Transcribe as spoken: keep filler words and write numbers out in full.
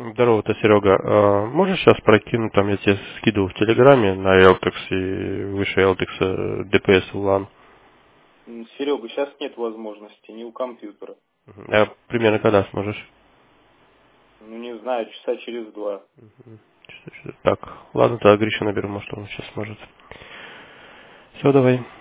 Здорово, это Серега. А, можешь сейчас прокинуть, там я тебе скидывал в Телеграме на Eltex и выше Eltex ди пи эс улан. Серега, сейчас нет возможности, не у компьютера. А примерно когда сможешь? Ну, не знаю, часа через два. Так, ладно, тогда Гриша наберу, может он сейчас сможет. Все, давай.